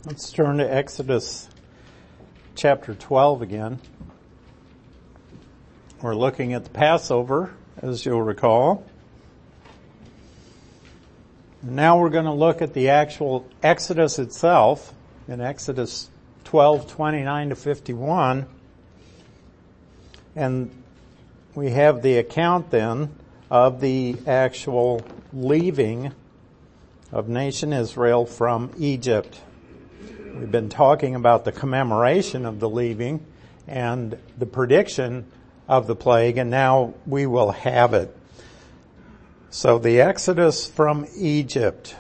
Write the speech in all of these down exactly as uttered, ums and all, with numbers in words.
Let's turn to Exodus chapter twelve again. We're looking at the Passover, as you'll recall. And now we're going to look at the actual Exodus itself in Exodus twelve, twenty-nine to fifty-one. And we have the account then of the actual leaving of nation Israel from Egypt. We've been talking about the commemoration of the leaving and the prediction of the plague, and now we will have it. So the Exodus from Egypt.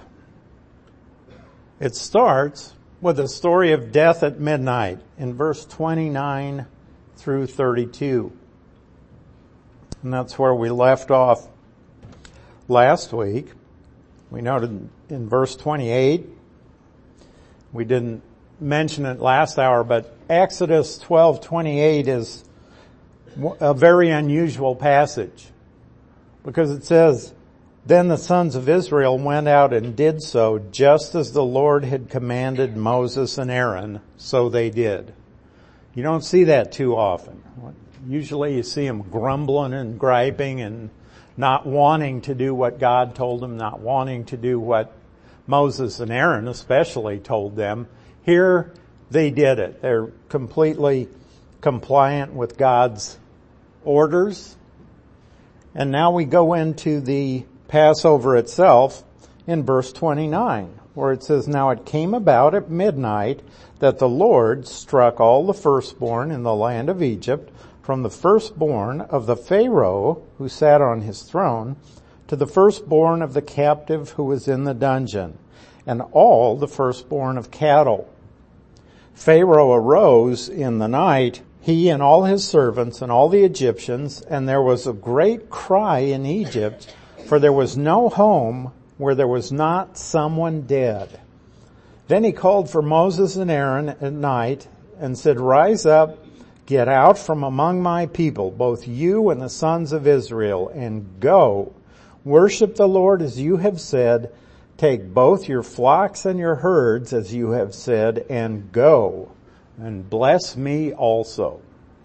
It starts with a story of death at midnight in verse twenty-nine through thirty-two. And that's where we left off last week. We noted in verse twenty-eight, we didn't mention it last hour, but Exodus twelve twenty-eight is a very unusual passage because it says, "Then the sons of Israel went out and did so just as the Lord had commanded Moses and Aaron, so they did." You don't see that too often. Usually you see them grumbling and griping and not wanting to do what God told them, not wanting to do what Moses and Aaron especially told them. Here they did it. They're completely compliant with God's orders. And now we go into the Passover itself in verse twenty-nine, where it says, "Now it came about at midnight that the Lord struck all the firstborn in the land of Egypt, from the firstborn of the Pharaoh who sat on his throne to the firstborn of the captive who was in the dungeon, and all the firstborn of cattle. Pharaoh arose in the night, he and all his servants and all the Egyptians, and there was a great cry in Egypt, for there was no home where there was not someone dead. Then he called for Moses and Aaron at night and said, 'Rise up, get out from among my people, both you and the sons of Israel, and go. Worship the Lord as you have said. Take both your flocks and your herds as you have said, and go, and bless me also.'"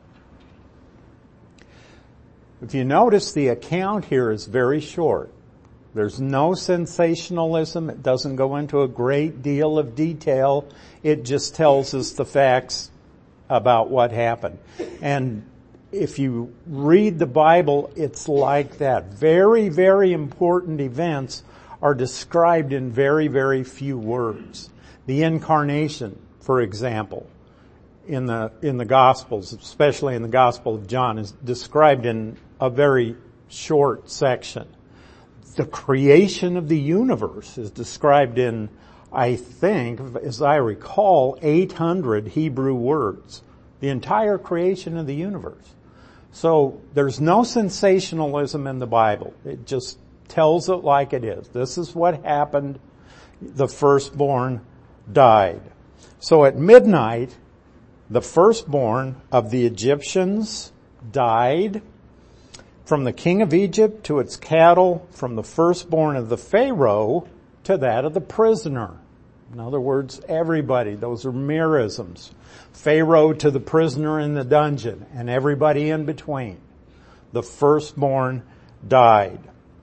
If you notice, the account here is very short. There's no sensationalism. It doesn't go into a great deal of detail. It just tells us the facts about what happened. And if you read the Bible, it's like that. Very, very important events are described in very, very few words. The incarnation, for example, in the, in the Gospels, especially in the Gospel of John, is described in a very short section. The creation of the universe is described in, I think, as I recall, eight hundred Hebrew words. The entire creation of the universe. So there's no sensationalism in the Bible. It just tells it like it is. This is what happened. The firstborn died. So at midnight, the firstborn of the Egyptians died, from the king of Egypt to its cattle, from the firstborn of the Pharaoh to that of the prisoner. In other words, everybody. Those are merisms. Pharaoh to the prisoner in the dungeon and everybody in between. The firstborn died.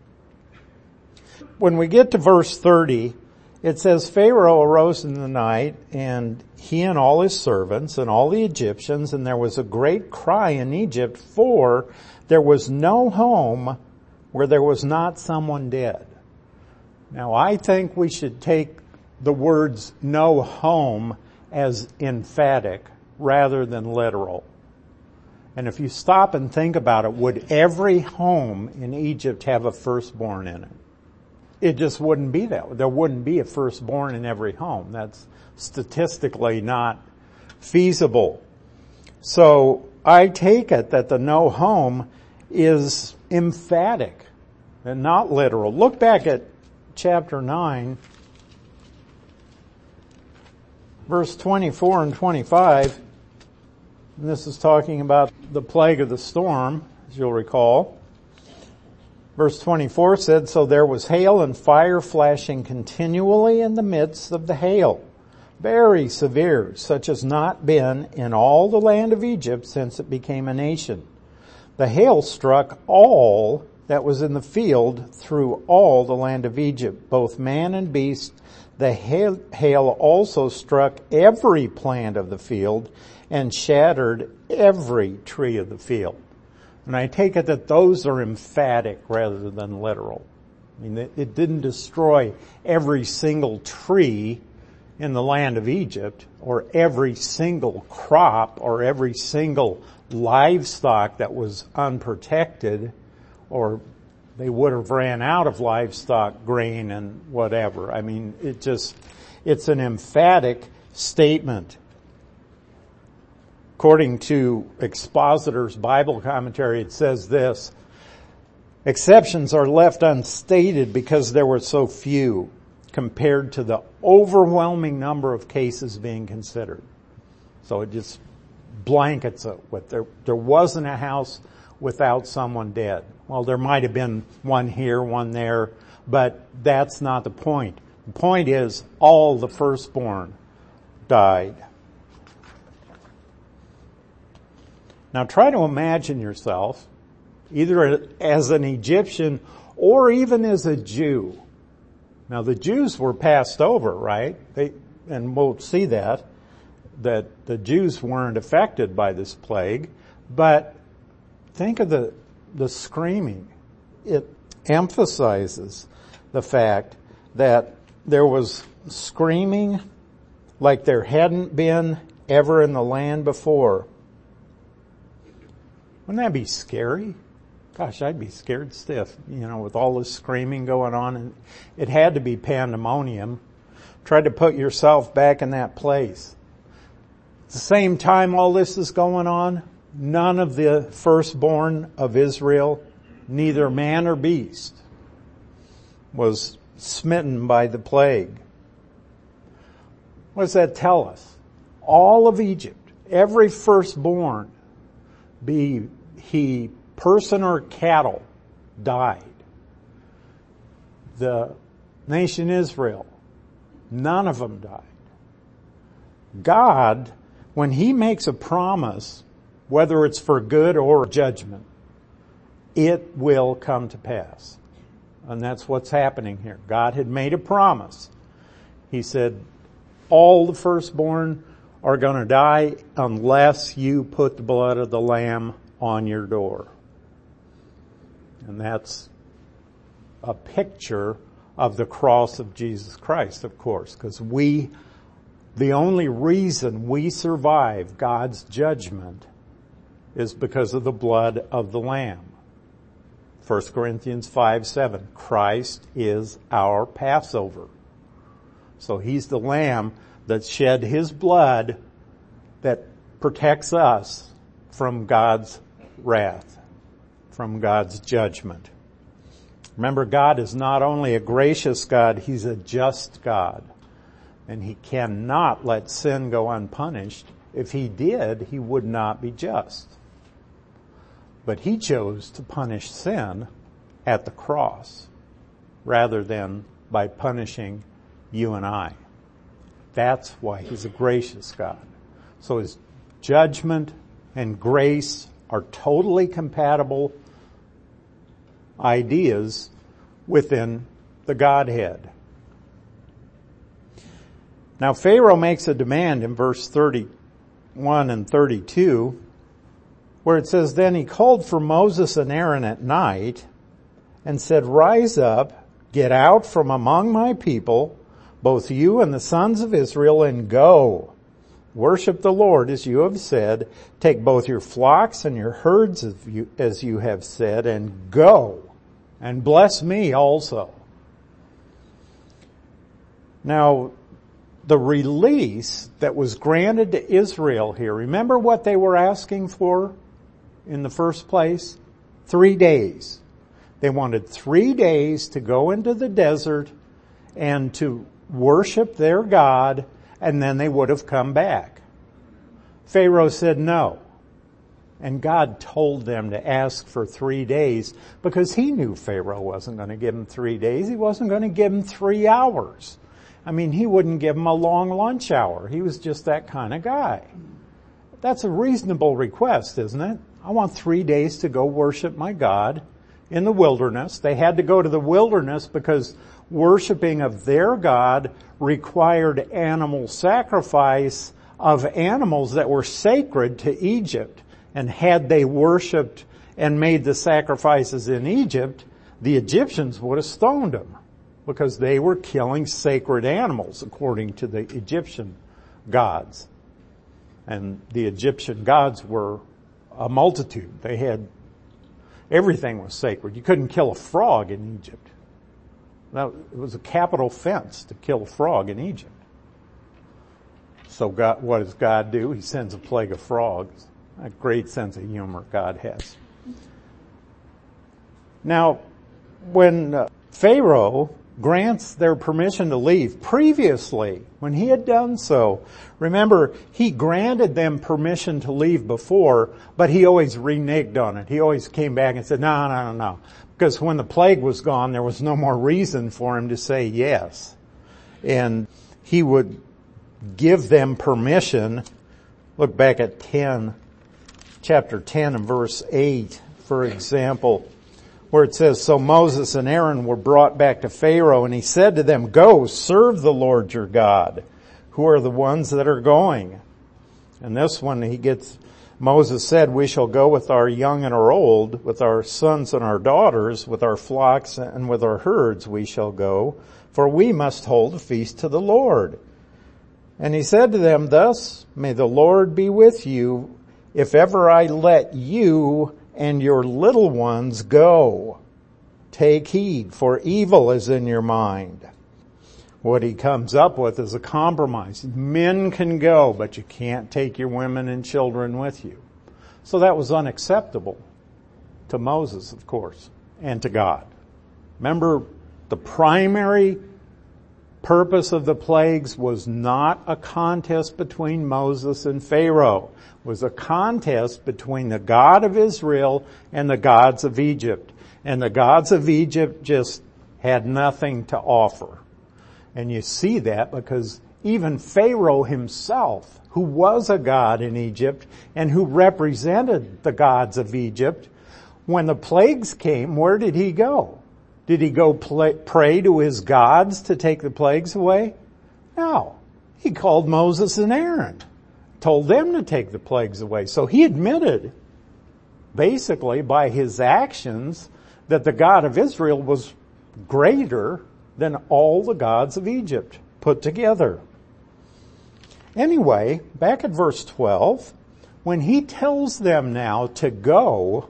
When we get to verse thirty, it says, "Pharaoh arose in the night, and he and all his servants and all the Egyptians, and there was a great cry in Egypt, for there was no home where there was not someone dead." Now, I think we should take the words "no home" as emphatic rather than literal. And if you stop and think about it, would every home in Egypt have a firstborn in it? It just wouldn't be that. There wouldn't be a firstborn in every home. That's statistically not feasible. So I take it that the no home is emphatic and not literal. Look back at chapter nine, verse twenty-four and twenty-five. And this is talking about the plague of the storm, as you'll recall. Verse twenty-four said, "So there was hail and fire flashing continually in the midst of the hail. very severe, such as not been in all the land of Egypt since it became a nation. The hail struck all that was in the field through all the land of Egypt, both man and beast. The hail, hail also struck every plant of the field and shattered every tree of the field. And I take it that those are emphatic rather than literal. I mean, it, it didn't destroy every single tree in the land of Egypt, or every single crop, or every single livestock that was unprotected, or they would have ran out of livestock, grain, and whatever. I mean, it just, it's an emphatic statement. According to Expositor's Bible commentary, it says this: exceptions are left unstated because there were so few compared to the overwhelming number of cases being considered. So it just blankets it with there, there wasn't a house without someone dead. Well, there might have been one here, one there, but that's not the point. The point is all the firstborn died. Now try to imagine yourself either as an Egyptian or even as a Jew. Now the Jews were passed over, right? They, and we'll see that, that the Jews weren't affected by this plague, but think of the, the screaming. It emphasizes the fact that there was screaming like there hadn't been ever in the land before. Wouldn't that be scary? Gosh, I'd be scared stiff, you know, with all this screaming going on. And it had to be pandemonium. Try to put yourself back in that place. At the same time all this is going on, none of the firstborn of Israel, neither man or beast, was smitten by the plague. What does that tell us? All of Egypt, every firstborn, be he person or cattle, died. The nation Israel, none of them died. God, when He makes a promise, whether it's for good or judgment, it will come to pass. And that's what's happening here. God had made a promise. He said, all the firstborn are going to die unless you put the blood of the Lamb on your door. And that's a picture of the cross of Jesus Christ, of course, because we, the only reason we survive God's judgment is because of the blood of the Lamb. First Corinthians five seven, Christ is our Passover. So He's the Lamb that shed His blood that protects us from God's wrath, from God's judgment. Remember, God is not only a gracious God, He's a just God. And He cannot let sin go unpunished. If He did, He would not be just. But He chose to punish sin at the cross rather than by punishing you and I. That's why He's a gracious God. So His judgment and grace are totally compatible ideas within the Godhead. Now Pharaoh makes a demand in verse thirty-one and thirty-two where it says, then he called for Moses and Aaron at night and said, rise up, get out from among my people, both you and the sons of Israel, and go. Worship the Lord as you have said. Take both your flocks and your herds as you, as you have said, and go, and bless me also. Now, the release that was granted to Israel here, remember what they were asking for in the first place? Three days. They wanted three days to go into the desert and to worship their God, and then they would have come back. Pharaoh said no. And God told them to ask for three days because He knew Pharaoh wasn't going to give them three days. He wasn't going to give them three hours. I mean, he wouldn't give them a long lunch hour. He was just that kind of guy. That's a reasonable request, isn't it? I want three days to go worship my God in the wilderness. They had to go to the wilderness because worshiping of their God required animal sacrifice of animals that were sacred to Egypt. And had they worshiped and made the sacrifices in Egypt, the Egyptians would have stoned them because they were killing sacred animals according to the Egyptian gods. And the Egyptian gods were a multitude. They had, everything was sacred. You couldn't kill a frog in Egypt. Now, it was a capital offense to kill a frog in Egypt. So God, what does God do? He sends a plague of frogs. A great sense of humor God has. Now, when uh, Pharaoh grants their permission to leave, previously, when he had done so, remember, he granted them permission to leave before, but he always reneged on it. He always came back and said, no, no, no, no. Because when the plague was gone, there was no more reason for him to say yes. And he would give them permission. Look back at ten, chapter ten and verse eight, for example, where it says, so Moses and Aaron were brought back to Pharaoh, and he said to them, go, serve the Lord your God. Who are the ones that are going? And this one he gets, Moses said, we shall go with our young and our old, with our sons and our daughters, with our flocks and with our herds we shall go, for we must hold a feast to the Lord. And he said to them, thus may the Lord be with you, if ever I let you and your little ones go. Take heed, for evil is in your mind. What he comes up with is a compromise. Men can go, but you can't take your women and children with you. So that was unacceptable to Moses, of course, and to God. Remember, the primary purpose of the plagues was not a contest between Moses and Pharaoh. It was a contest between the God of Israel and the gods of Egypt. And the gods of Egypt just had nothing to offer. And you see that because even Pharaoh himself, who was a god in Egypt and who represented the gods of Egypt, when the plagues came, where did he go? Did he go play, pray to his gods to take the plagues away? No. He called Moses and Aaron, told them to take the plagues away. So he admitted, basically by his actions, that the God of Israel was greater than all the gods of Egypt put together. Anyway, back at verse twelve, when he tells them now to go,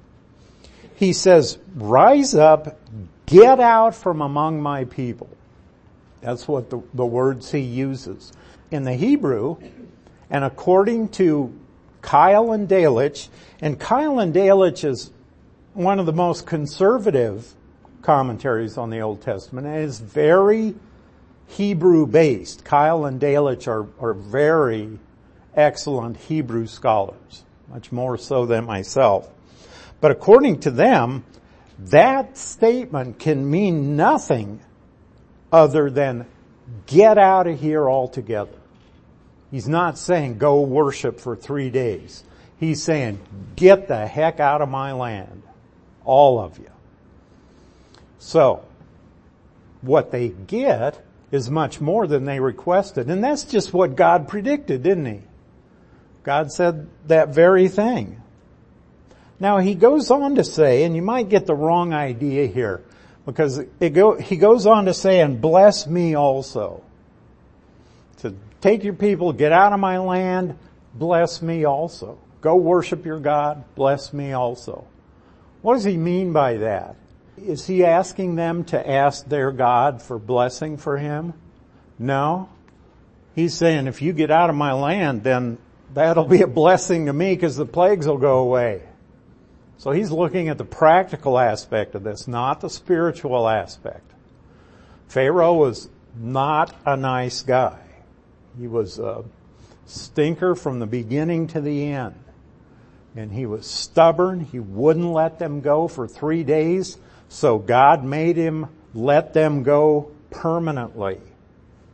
he says, rise up, get out from among my people. That's what the, the words he uses. In the Hebrew, and according to Keil and Delitzsch, and Keil and Delitzsch is one of the most conservative commentaries on the Old Testament, and is very Hebrew based. Keil and Delitzsch are, are very excellent Hebrew scholars, much more so than myself. But according to them, that statement can mean nothing other than get out of here altogether. He's not saying go worship for three days. He's saying get the heck out of my land, all of you. So, what they get is much more than they requested. And that's just what God predicted, didn't he? God said that very thing. Now he goes on to say, and you might get the wrong idea here, because it go, he goes on to say, and bless me also. To take your people, get out of my land, bless me also. Go worship your God, bless me also. What does he mean by that? Is he asking them to ask their God for blessing for him? No. He's saying if you get out of my land, then that'll be a blessing to me because the plagues will go away. So he's looking at the practical aspect of this, not the spiritual aspect. Pharaoh was not a nice guy. He was a stinker from the beginning to the end. And he was stubborn. He wouldn't let them go for three days. So God made him let them go permanently.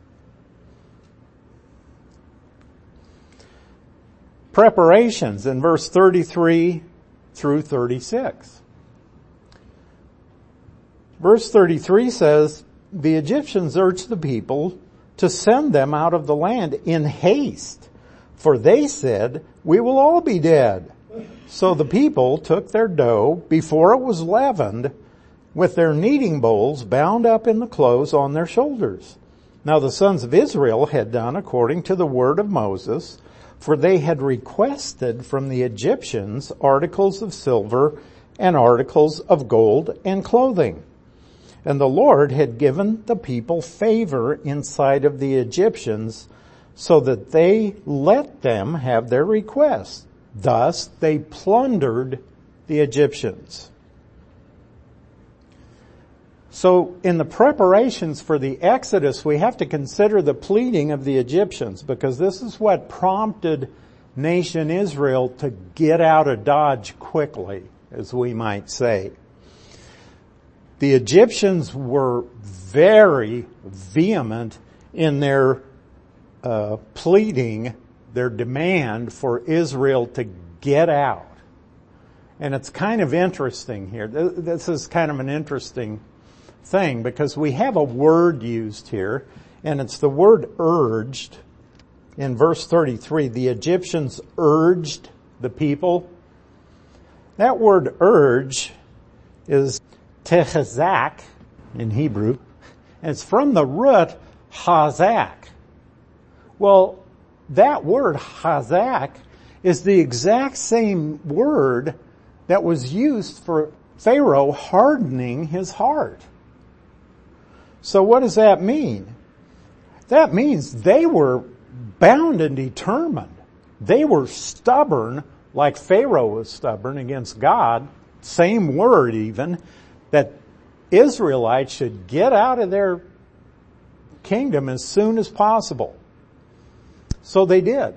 preparations in verse thirty-three through thirty-six. Verse thirty-three says, the Egyptians urged the people to send them out of the land in haste, for they said, we will all be dead. So the people took their dough before it was leavened, with their kneading bowls bound up in the clothes on their shoulders. Now the sons of Israel had done according to the word of Moses, for they had requested from the Egyptians articles of silver and articles of gold and clothing. And the Lord had given the people favor in sight of the Egyptians, so that they let them have their requests. Thus they plundered the Egyptians. So in the preparations for the Exodus, we have to consider the pleading of the Egyptians, because this is what prompted nation Israel to get out of Dodge quickly, as we might say. The Egyptians were very vehement in their uh, pleading, their demand for Israel to get out. And it's kind of interesting here. This is kind of an interesting thing, because we have a word used here, and it's the word urged. In verse thirty-three, the Egyptians urged the people. That word urge is tehazak in Hebrew, and it's from the root hazak. Well, that word hazak is the exact same word that was used for Pharaoh hardening his heart. So what does that mean? That means they were bound and determined. They were stubborn, like Pharaoh was stubborn against God. Same word even, that Israelites should get out of their kingdom as soon as possible. So they did.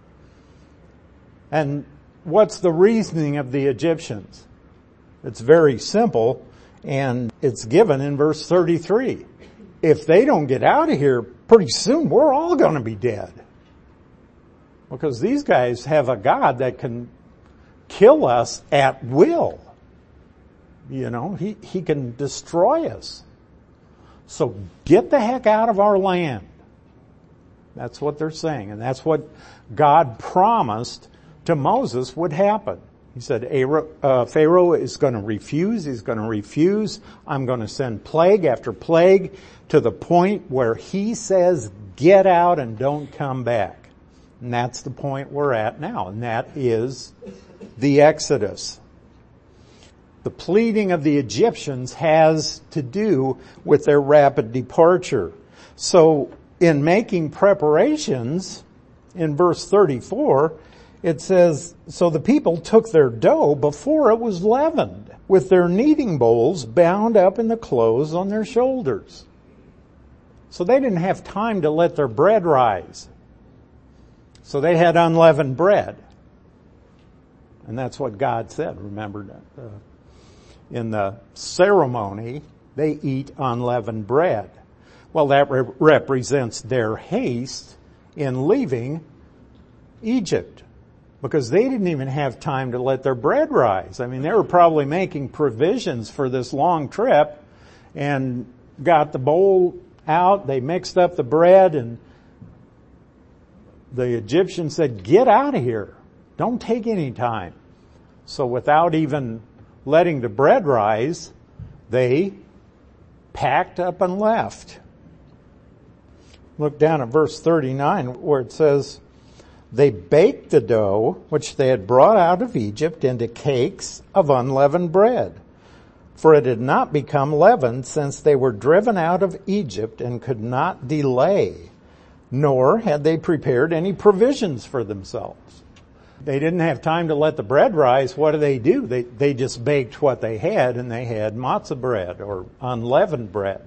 And what's the reasoning of the Egyptians? It's very simple, and it's given in verse thirty-three. If they don't get out of here pretty soon, we're all going to be dead. Because these guys have a God that can kill us at will. You know, he, he can destroy us. So get the heck out of our land. That's what they're saying. And that's what God promised to Moses would happen. He said, Pharaoh is going to refuse. He's going to refuse. I'm going to send plague after plague to the point where he says, get out and don't come back. And that's the point we're at now. And that is the Exodus. The pleading of the Egyptians has to do with their rapid departure. So in making preparations, in verse thirty-four, it says, so the people took their dough before it was leavened, with their kneading bowls bound up in the clothes on their shoulders. So they didn't have time to let their bread rise. So they had unleavened bread. And that's what God said, remember, uh, in the ceremony, they eat unleavened bread. Well, that re- represents their haste in leaving Egypt, because they didn't even have time to let their bread rise. I mean, they were probably making provisions for this long trip and got the bowl out. They mixed up the bread, and the Egyptians said, get out of here. Don't take any time. So without even letting the bread rise, they packed up and left. Look down at verse thirty-nine where it says, they baked the dough which they had brought out of Egypt into cakes of unleavened bread. For it had not become leavened since they were driven out of Egypt and could not delay, nor had they prepared any provisions for themselves. They didn't have time to let the bread rise. What do they do? They, they just baked what they had, and they had matzah bread or unleavened bread.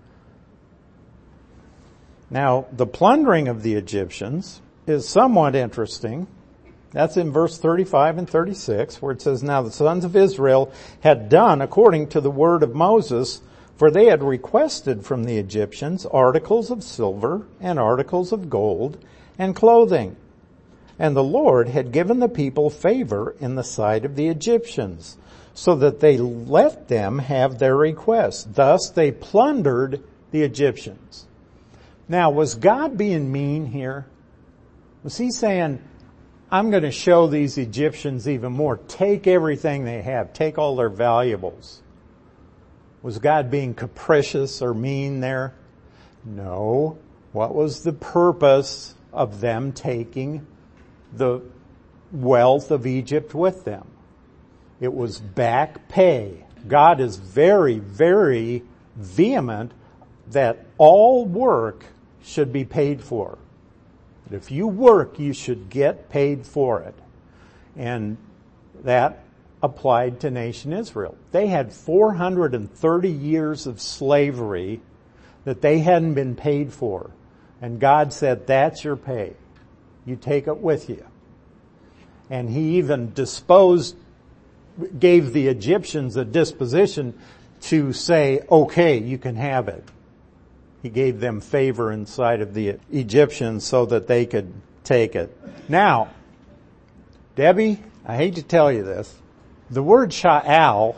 Now, the plundering of the Egyptians is somewhat interesting. That's in verse thirty-five and thirty-six, where it says, now the sons of Israel had done according to the word of Moses, for they had requested from the Egyptians articles of silver and articles of gold and clothing. And the Lord had given the people favor in the sight of the Egyptians, so that they let them have their request. Thus they plundered the Egyptians. Now, was God being mean here? Was he saying, I'm going to show these Egyptians even more. Take everything they have. Take all their valuables. Was God being capricious or mean there? No. What was the purpose of them taking the wealth of Egypt with them? It was back pay. God is very, very vehement that all work should be paid for. If you work, you should get paid for it. And that applied to nation Israel. They had four hundred thirty years of slavery that they hadn't been paid for. And God said, that's your pay. You take it with you. And he even disposed, gave the Egyptians a disposition to say, okay, you can have it. He gave them favor inside of the Egyptians so that they could take it. Now, Debbie, I hate to tell you this, the word sha'al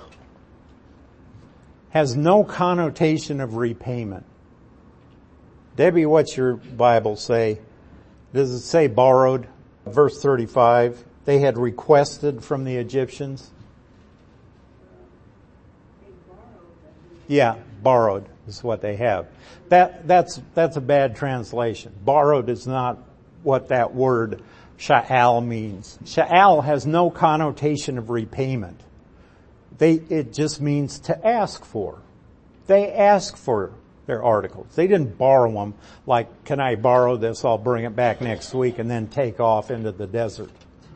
has no connotation of repayment. Debbie, what's your Bible say? Does it say borrowed? Verse thirty-five, they had requested from the Egyptians. Yeah, borrowed is what they have. That, that's, that's a bad translation. Borrowed is not what that word sha'al means. Sha'al has no connotation of repayment. They, it just means to ask for. They ask for their articles. They didn't borrow them like, can I borrow this? I'll bring it back next week and then take off into the desert.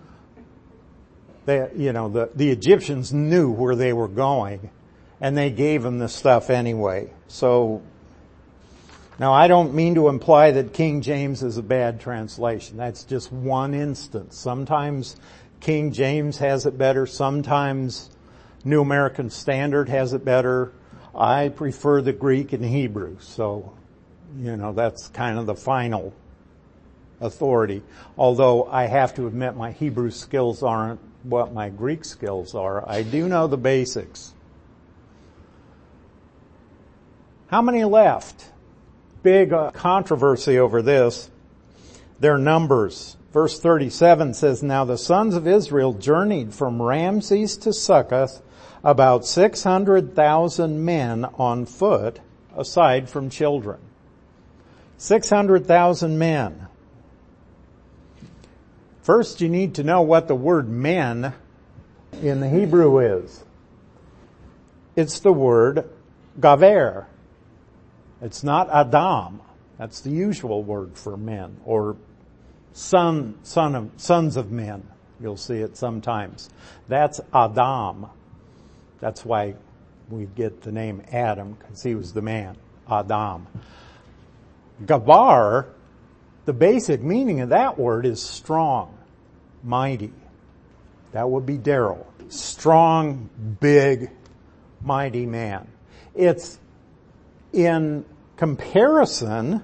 They, you know, the, the Egyptians knew where they were going and they gave them the stuff anyway. So, now I don't mean to imply that King James is a bad translation. That's just one instance. Sometimes King James has it better. Sometimes New American Standard has it better. I prefer the Greek and Hebrew. So, you know, that's kind of the final authority. Although I have to admit my Hebrew skills aren't what my Greek skills are. I do know the basics. How many left? Big uh, controversy over this. Their numbers. Verse thirty-seven says, now the sons of Israel journeyed from Ramses to Succoth, about six hundred thousand men on foot, aside from children. six hundred thousand men. First, you need to know what the word men in the Hebrew is. It's the word gaver. It's not Adam. That's the usual word for men, or son, son of, sons of men. You'll see it sometimes. That's Adam. That's why we get the name Adam, because he was the man. Adam. Gavar, the basic meaning of that word is strong, mighty. That would be Daryl. Strong, big, mighty man. It's in comparison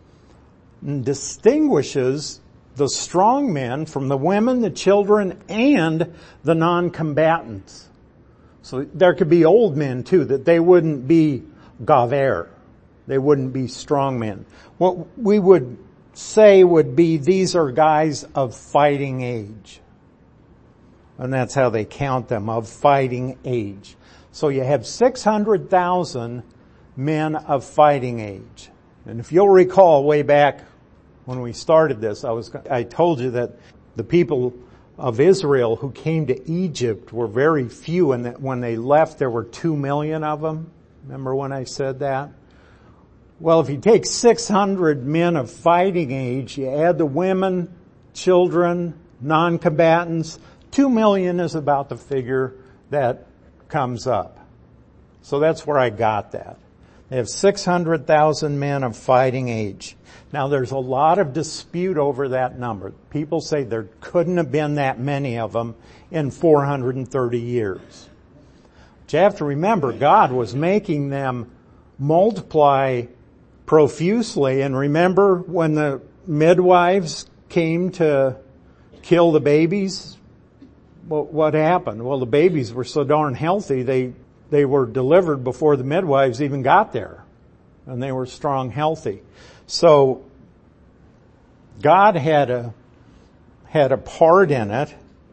distinguishes the strong men from the women, the children, and the non-combatants. So there could be old men too, that they wouldn't be gaver. They wouldn't be strong men. What we would say would be these are guys of fighting age. And that's how they count them, of fighting age. So you have six hundred thousand men of fighting age. And if you'll recall way back when we started this, I was, I told you that the people of Israel who came to Egypt were very few, and that when they left there were two million of them. Remember when I said that? Well, if you take six hundred men of fighting age, you add the women, children, non-combatants, two million is about the figure that comes up. So that's where I got that. They have six hundred thousand men of fighting age. Now there's a lot of dispute over that number. People say there couldn't have been that many of them in four hundred thirty years. But you have to remember, God was making them multiply profusely. And remember when the midwives came to kill the babies. Well, what happened? Well, the babies were so darn healthy, they, they were delivered before the midwives even got there. And they were strong, healthy. So, God had a, had a part in it.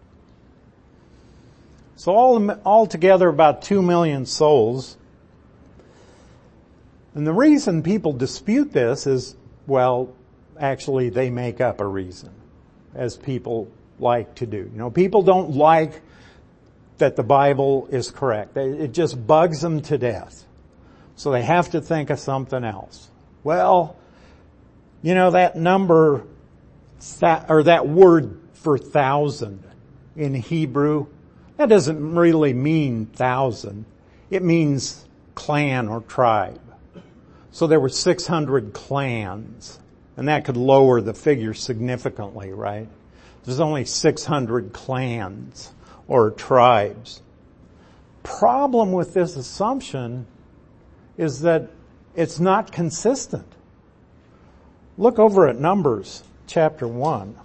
So all, altogether about two million souls. And the reason people dispute this is, well, actually they make up a reason, as people like to do. You know, people don't like that the Bible is correct. It just bugs them to death. So they have to think of something else. Well, you know, that number, or that word for thousand in Hebrew, that doesn't really mean thousand. It means clan or tribe. So there were six hundred clans, and that could lower the figure significantly, right? There's only six hundred clans or tribes. Problem with this assumption is that it's not consistent. Look over at Numbers chapter one.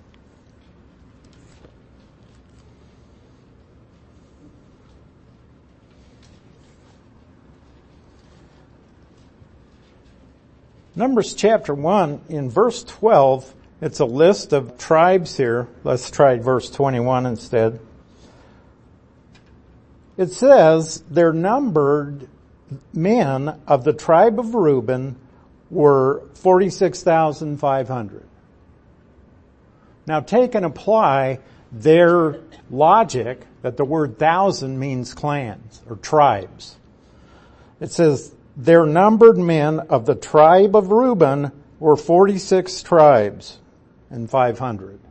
Numbers chapter one, in verse twelve, it's a list of tribes here. Let's try verse twenty-one instead. It says, their numbered men of the tribe of Reuben were forty-six thousand five hundred. Now take and apply their logic that the word thousand means clans or tribes. It says, their numbered men of the tribe of Reuben were forty-six tribes and five hundred.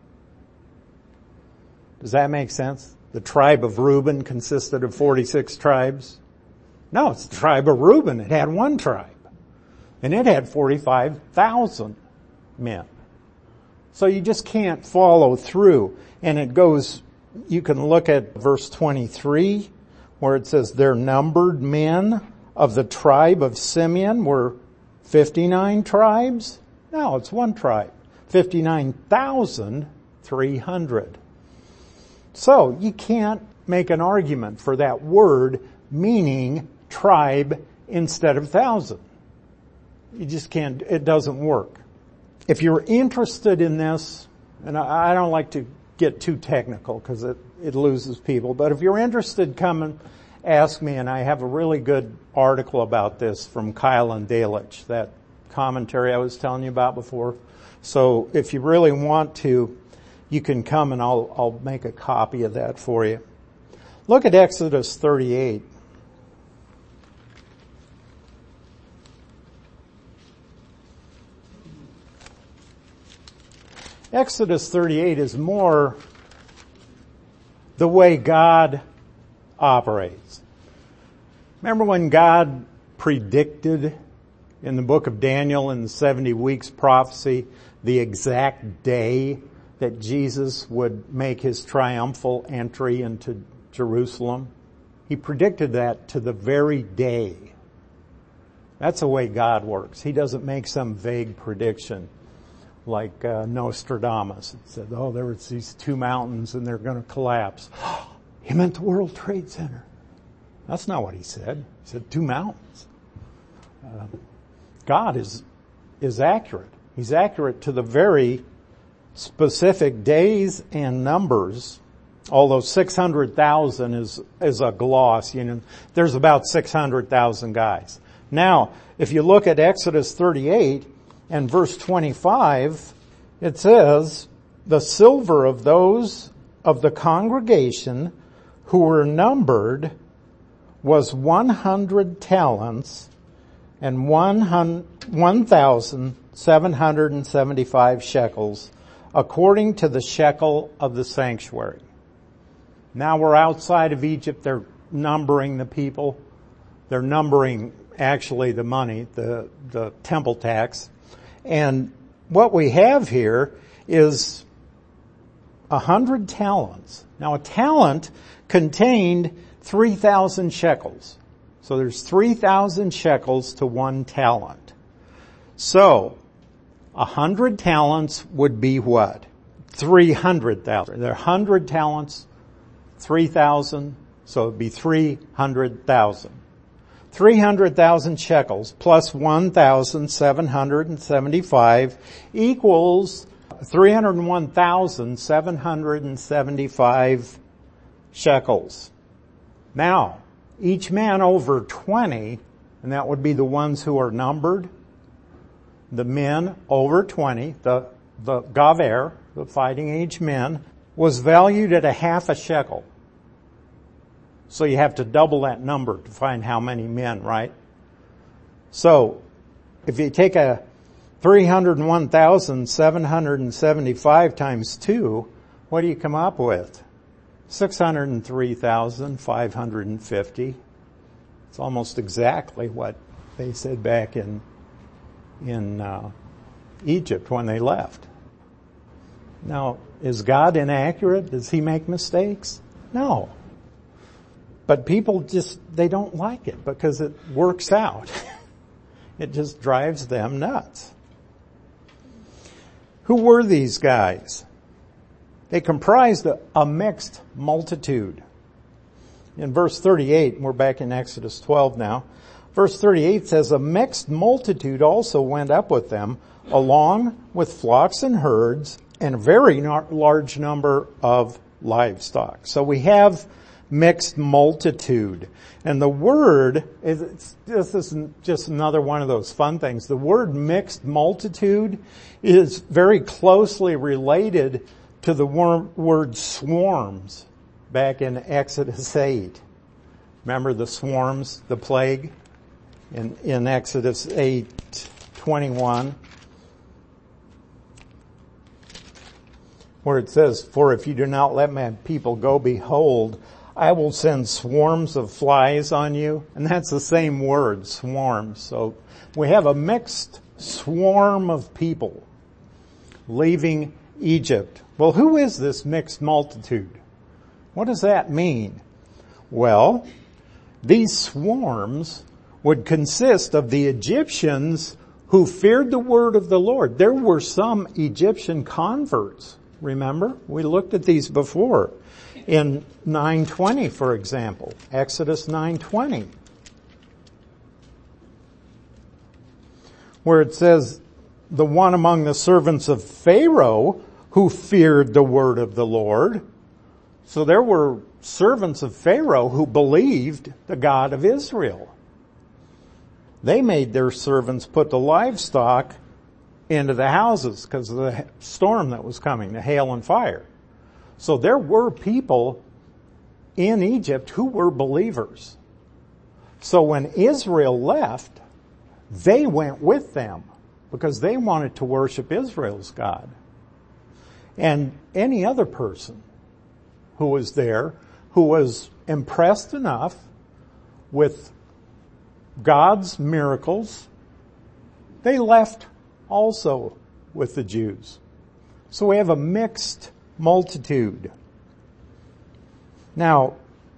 Does that make sense? The tribe of Reuben consisted of forty-six tribes? No, it's the tribe of Reuben. It had one tribe. And it had forty-five thousand men. So you just can't follow through. And it goes, you can look at verse twenty-three, where it says, their numbered men of the tribe of Simeon were fifty-nine tribes. No, it's one tribe. fifty-nine thousand three hundred. So you can't make an argument for that word meaning tribe instead of thousand. You just can't, it doesn't work. If you're interested in this, and I don't like to get too technical because it, it loses people, but if you're interested, come and ask me, and I have a really good article about this from Kyle and Delitzsch, that commentary I was telling you about before. So if you really want to, you can come and I'll, I'll make a copy of that for you. Look at Exodus thirty-eight. Exodus thirty-eight is more the way God operates. Remember when God predicted in the book of Daniel in the seventy weeks prophecy the exact day that Jesus would make his triumphal entry into Jerusalem? He predicted that to the very day. That's the way God works. He doesn't make some vague prediction like uh, Nostradamus. It said, oh, there were these two mountains and they're going to collapse. He meant the World Trade Center. That's not what he said. He said two mountains. Uh, God is is accurate. He's accurate to the very specific days and numbers. Although six hundred thousand is is a gloss, you know, there's about six hundred thousand guys. Now, if you look at Exodus thirty-eight and verse twenty-five, it says, the silver of those of the congregation who were numbered was one hundred talents and one thousand seven hundred seventy-five shekels, according to the shekel of the sanctuary. Now we're outside of Egypt. They're numbering the people. They're numbering actually the money, the, the temple tax. And what we have here is a hundred talents. Now a talent contained three thousand shekels. So there's three thousand shekels to one talent. So a hundred talents would be what? three hundred thousand. There are one hundred talents, three thousand, so it'd be three hundred thousand. three hundred thousand shekels plus one thousand seven hundred seventy-five equals three hundred one thousand seven hundred seventy-five shekels. Now, each man over twenty, and that would be the ones who are numbered, the men over twenty, the, the gaver, the fighting age men, was valued at a half a shekel. So you have to double that number to find how many men, right? So, if you take a three hundred one thousand seven hundred seventy-five times two, what do you come up with? six hundred three thousand five hundred fifty. It's almost exactly what they said back in, in, uh, Egypt when they left. Now, is God inaccurate? Does he make mistakes? No. But people just, they don't like it because it works out. It just drives them nuts. Who were these guys? They comprised a, a mixed multitude. In verse thirty-eight, we're back in Exodus twelve now. Verse thirty-eight says, a mixed multitude also went up with them, along with flocks and herds, and a very large number of livestock. So we have mixed multitude. And the word, is, this is just another one of those fun things. The word mixed multitude is very closely related to the word swarms back in Exodus eight. Remember the swarms, the plague in, in Exodus eight twenty-one? Where it says, for if you do not let my people go, behold, I will send swarms of flies on you. And that's the same word, swarms. So we have a mixed swarm of people leaving Egypt. Well, who is this mixed multitude? What does that mean? Well, these swarms would consist of the Egyptians who feared the word of the Lord. There were some Egyptian converts. Remember? We looked at these before. In nine twenty, for example, Exodus nine twenty, where it says, the one among the servants of Pharaoh who feared the word of the Lord. So there were servants of Pharaoh who believed the God of Israel. They made their servants put the livestock into the houses because of the storm that was coming, the hail and fire. So there were people in Egypt who were believers. So when Israel left, they went with them because they wanted to worship Israel's God. And any other person who was there, who was impressed enough with God's miracles, they left also with the Jews. So we have a mixed multitude. Now,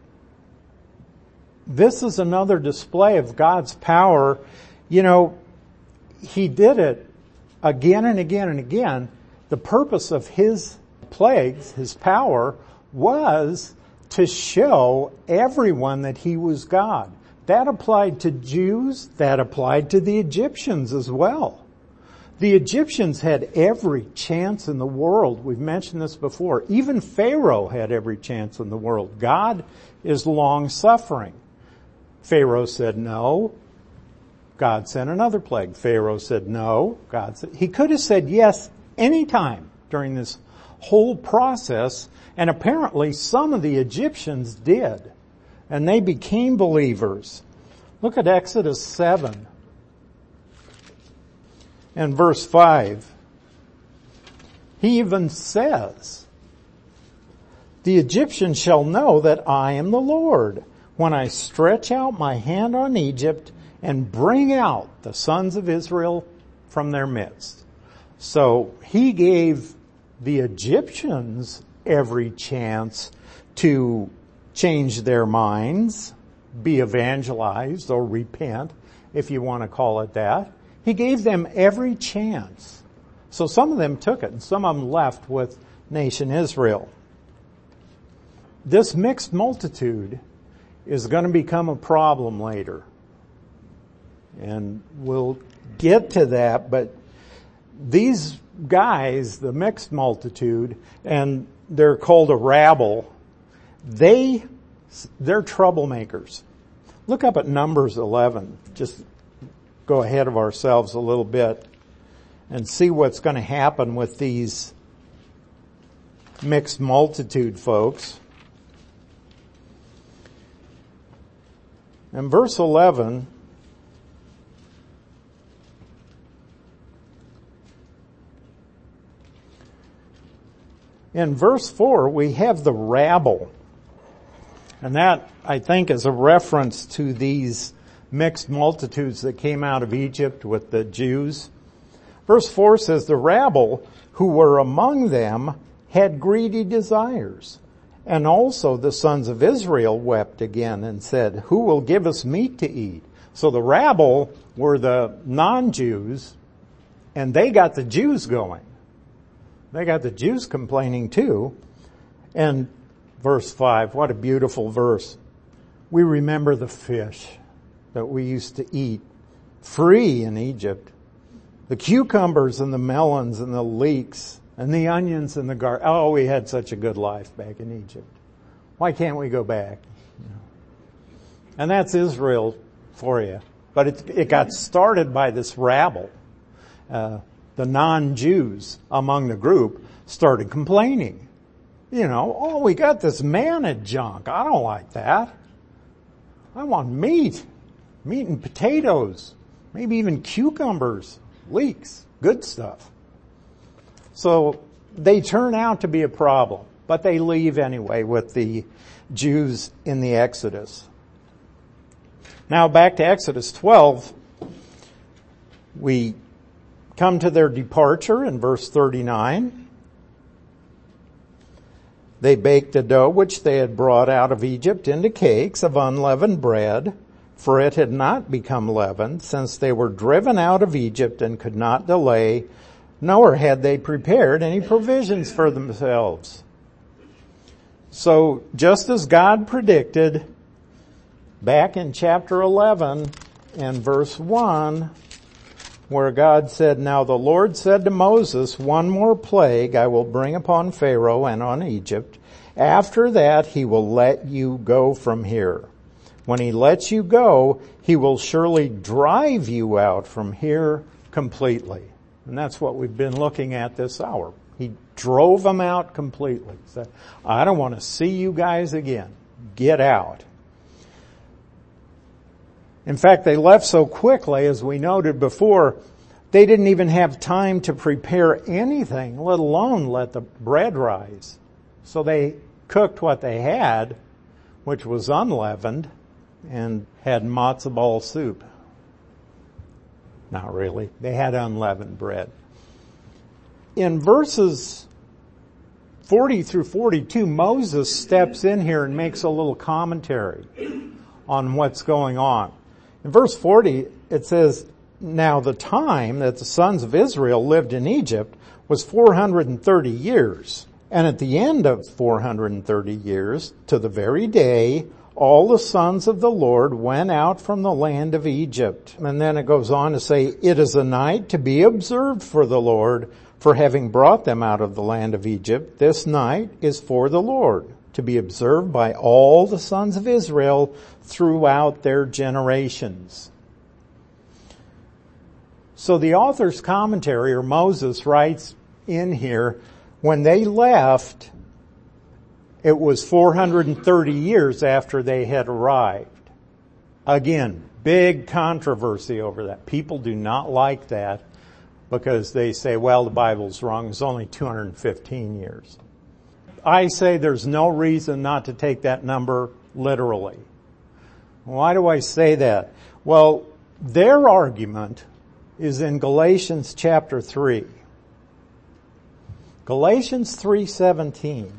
this is another display of God's power. You know, He did it again and again and again. The purpose of His plagues, His power, was to show everyone that He was God. That applied to Jews, that applied to the Egyptians as well. The Egyptians had every chance in the world. We've mentioned this before. Even Pharaoh had every chance in the world. God is long-suffering. Pharaoh said no. God sent another plague. Pharaoh said no. God said, he could have said yes anytime during this whole process, and apparently some of the Egyptians did, and they became believers. Look at Exodus seven. And verse five, he even says, the Egyptians shall know that I am the Lord when I stretch out my hand on Egypt and bring out the sons of Israel from their midst. So he gave the Egyptians every chance to change their minds, be evangelized or repent, if you want to call it that. He gave them every chance. So some of them took it and some of them left with nation Israel. This mixed multitude is going to become a problem later. And we'll get to that, but these guys, the mixed multitude, and they're called a rabble, they, they're troublemakers. Look up at Numbers eleven. Just go ahead of ourselves a little bit and see what's going to happen with these mixed multitude folks. In verse eleven, in verse four, we have the rabble. And that, I think, is a reference to these mixed multitudes that came out of Egypt with the Jews. Verse four says, the rabble who were among them had greedy desires. And also the sons of Israel wept again and said, who will give us meat to eat? So the rabble were the non-Jews, and they got the Jews going. They got the Jews complaining too. And verse five, what a beautiful verse. We remember the fish that we used to eat free in Egypt. The cucumbers and the melons and the leeks and the onions and the gar. Oh, we had such a good life back in Egypt. Why can't we go back? And that's Israel for you. But it, it got started by this rabble. Uh, the non-Jews among the group started complaining. You know, oh, we got this manna junk. I don't like that. I want meat. Meat and potatoes. Maybe even cucumbers, leeks, good stuff. So they turn out to be a problem, but they leave anyway with the Jews in the Exodus. Now back to Exodus twelve. We come to their departure in verse thirty-nine. They baked a dough which they had brought out of Egypt into cakes of unleavened bread, for it had not become leavened, since they were driven out of Egypt and could not delay, nor had they prepared any provisions for themselves. So just as God predicted back in chapter eleven and verse one, where God said, now the Lord said to Moses, one more plague I will bring upon Pharaoh and on Egypt. After that he will let you go from here. When he lets you go, he will surely drive you out from here completely. And that's what we've been looking at this hour. He drove them out completely. He said, I don't want to see you guys again. Get out. In fact, they left so quickly, as we noted before, they didn't even have time to prepare anything, let alone let the bread rise. So they cooked what they had, which was unleavened, and had matzo ball soup. Not really. They had unleavened bread. In verses forty through forty-two, Moses steps in here and makes a little commentary on what's going on. In verse forty, it says, now the time that the sons of Israel lived in Egypt was four hundred thirty years. And at the end of four hundred thirty years, to the very day, all the sons of the Lord went out from the land of Egypt. And then it goes on to say, it is a night to be observed for the Lord, for having brought them out of the land of Egypt. This night is for the Lord, to be observed by all the sons of Israel throughout their generations. So the author's commentary, or Moses, writes in here, when they left, it was four hundred thirty years after they had arrived. Again, big controversy over that. People do not like that because they say, well, the Bible's wrong. It's only two hundred fifteen years. I say there's no reason not to take that number literally. Why do I say that? Well, their argument is in Galatians chapter three. Galatians three seventeen.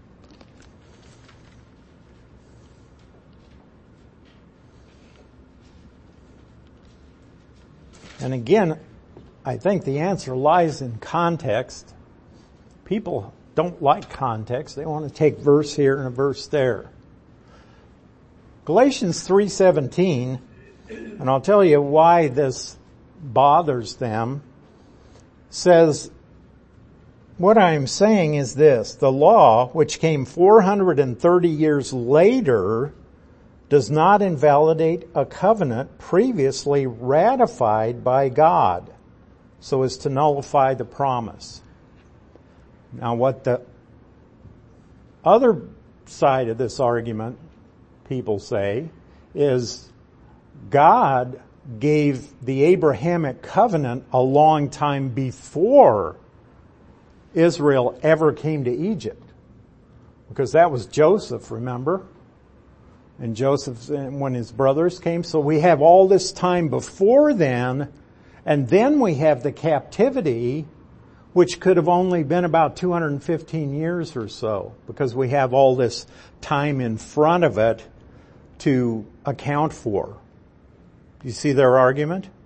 And again, I think the answer lies in context. People don't like context. They want to take verse here and a verse there. Galatians three seventeen, and I'll tell you why this bothers them, says, what I'm saying is this: the law, which came four hundred thirty years later, does not invalidate a covenant previously ratified by God, so as to nullify the promise. Now, what the other side of this argument, people say, is God gave the Abrahamic covenant a long time before Israel ever came to Egypt. Because that was Joseph, remember? And Joseph, when his brothers came. So we have all this time before then, and then we have the captivity, which could have only been about two hundred fifteen years or so, because we have all this time in front of it to account for. Do you see their argument? Do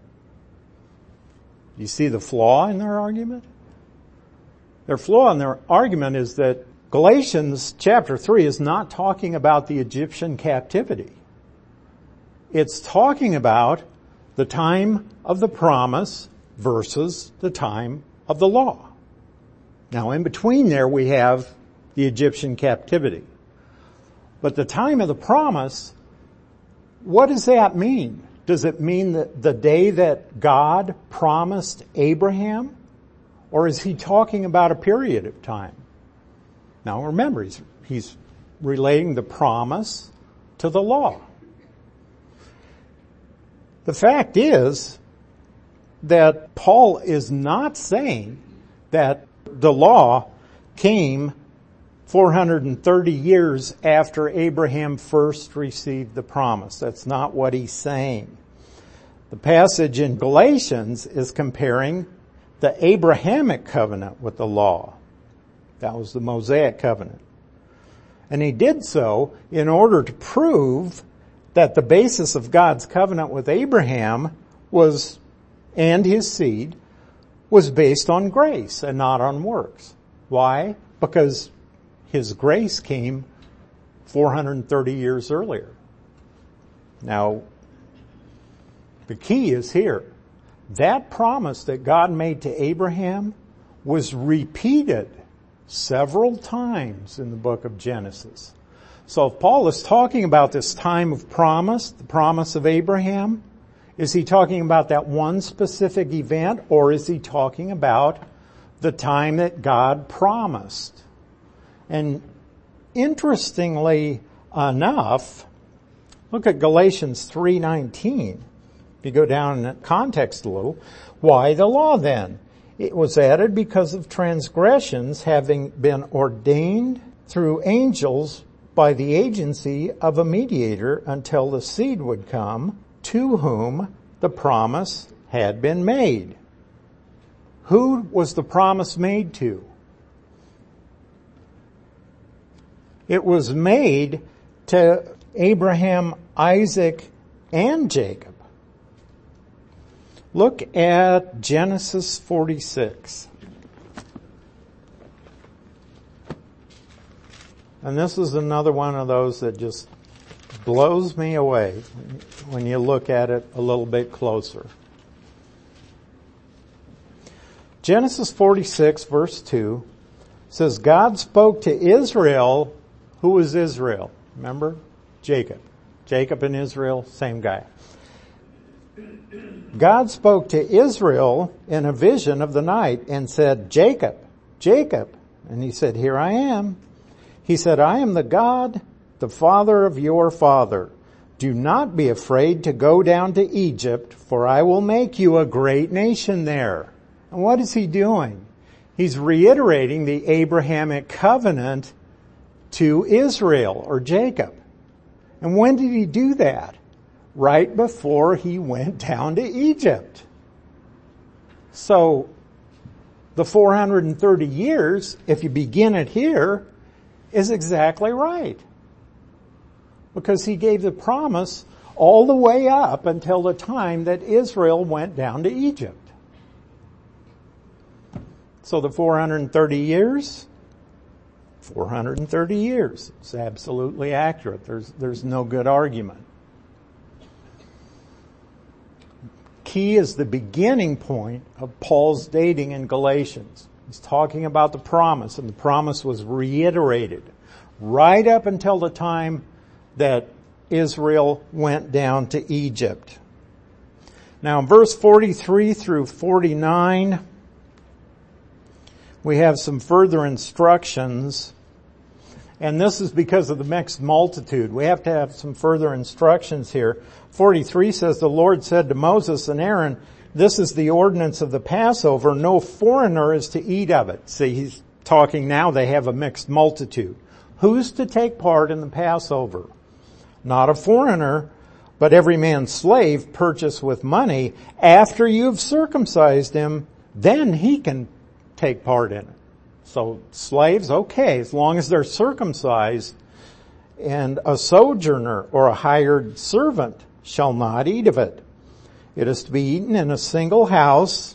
you see the flaw in their argument? Their flaw in their argument is that Galatians chapter three is not talking about the Egyptian captivity. It's talking about the time of the promise versus the time of the law. Now, in between there we have the Egyptian captivity. But the time of the promise, what does that mean? Does it mean that the day that God promised Abraham? Or is he talking about a period of time? Now remember, he's, he's relating the promise to the law. The fact is that Paul is not saying that the law came four hundred thirty years after Abraham first received the promise. That's not what he's saying. The passage in Galatians is comparing the Abrahamic covenant with the law. That was the Mosaic covenant. And he did so in order to prove that the basis of God's covenant with Abraham was, and his seed, was based on grace and not on works. Why? Because his grace came four hundred thirty years earlier. Now, the key is here. That promise that God made to Abraham was repeated several times in the book of Genesis. So if Paul is talking about this time of promise, the promise of Abraham, is he talking about that one specific event, or is he talking about the time that God promised? And interestingly enough, look at Galatians three nineteen. If you go down in context a little, why the law then? It was added because of transgressions having been ordained through angels by the agency of a mediator until the seed would come, to whom the promise had been made. Who was the promise made to? It was made to Abraham, Isaac, and Jacob. Look at Genesis forty-six. And this is another one of those that just blows me away when you look at it a little bit closer. Genesis forty-six verse two says, God spoke to Israel. Who was Israel? Remember? Jacob. Jacob and Israel, same guy. God spoke to Israel in a vision of the night and said, Jacob, Jacob. And he said, here I am. He said, I am the God, the Father of your father. Do not be afraid to go down to Egypt, for I will make you a great nation there. And what is he doing? He's reiterating the Abrahamic covenant to Israel or Jacob. And when did he do that? Right before he went down to Egypt. So the four hundred thirty years, if you begin it here, is exactly right. Because he gave the promise all the way up until the time that Israel went down to Egypt. So the four hundred thirty years four hundred thirty years. It's absolutely accurate. There's, there's no good argument. Key is the beginning point of Paul's dating in Galatians. He's talking about the promise, and the promise was reiterated right up until the time that Israel went down to Egypt. Now in verse forty-three through forty-nine, we have some further instructions. And this is because of the mixed multitude. We have to have some further instructions here. forty-three says, the Lord said to Moses and Aaron, this is the ordinance of the Passover. No foreigner is to eat of it. See, he's talking now, they have a mixed multitude. Who's to take part in the Passover? Not a foreigner, but every man's slave purchased with money. After you've circumcised him, then he can take part in it. So slaves, okay, as long as they're circumcised, and a sojourner or a hired servant shall not eat of it. It is to be eaten in a single house.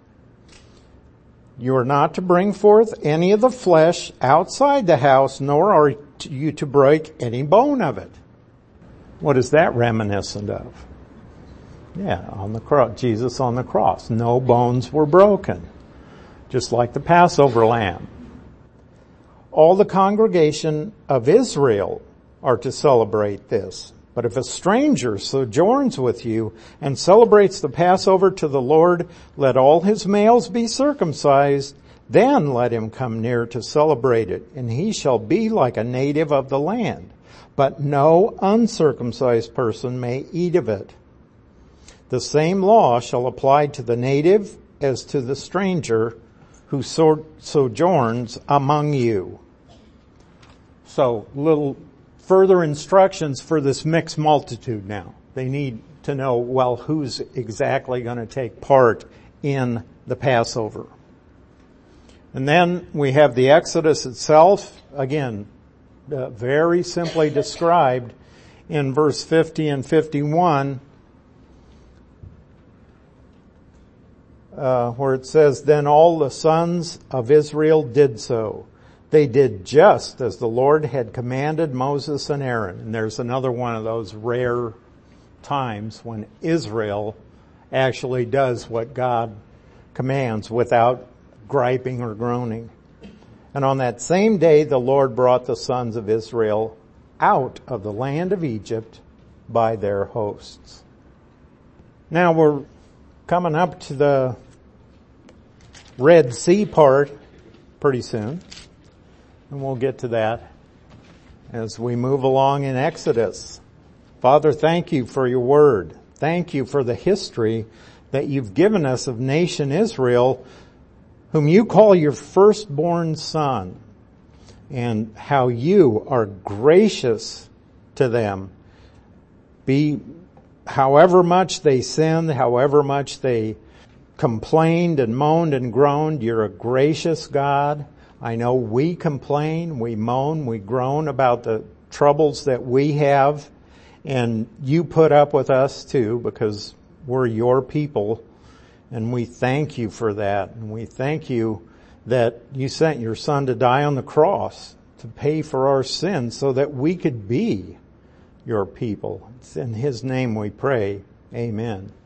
You are not to bring forth any of the flesh outside the house, nor are you to break any bone of it. What is that reminiscent of? Yeah, on the cross, Jesus on the cross. No bones were broken. Just like the Passover lamb. All the congregation of Israel are to celebrate this. But if a stranger sojourns with you and celebrates the Passover to the Lord, let all his males be circumcised, then let him come near to celebrate it, and he shall be like a native of the land. But no uncircumcised person may eat of it. The same law shall apply to the native as to the stranger who sojourns among you. So, little further instructions for this mixed multitude now. They need to know, well, who's exactly going to take part in the Passover. And then we have the Exodus itself, again, uh, very simply described in verse fifty and fifty-one. Uh, where it says, then all the sons of Israel did so. They did just as the Lord had commanded Moses and Aaron. And there's another one of those rare times when Israel actually does what God commands without griping or groaning. And on that same day, the Lord brought the sons of Israel out of the land of Egypt by their hosts. Now we're coming up to the Red Sea part pretty soon, and we'll get to that as we move along in Exodus. Father, thank you for your word. Thank you for the history that you've given us of nation Israel, whom you call your firstborn son, and how you are gracious to them. Be, however much they sinned, however much they complained and moaned and groaned, you're a gracious God. I know we complain, we moan, we groan about the troubles that we have, and you put up with us too because we're your people, and we thank you for that. And we thank you that you sent your son to die on the cross to pay for our sins so that we could be your people. It's in his name we pray. Amen.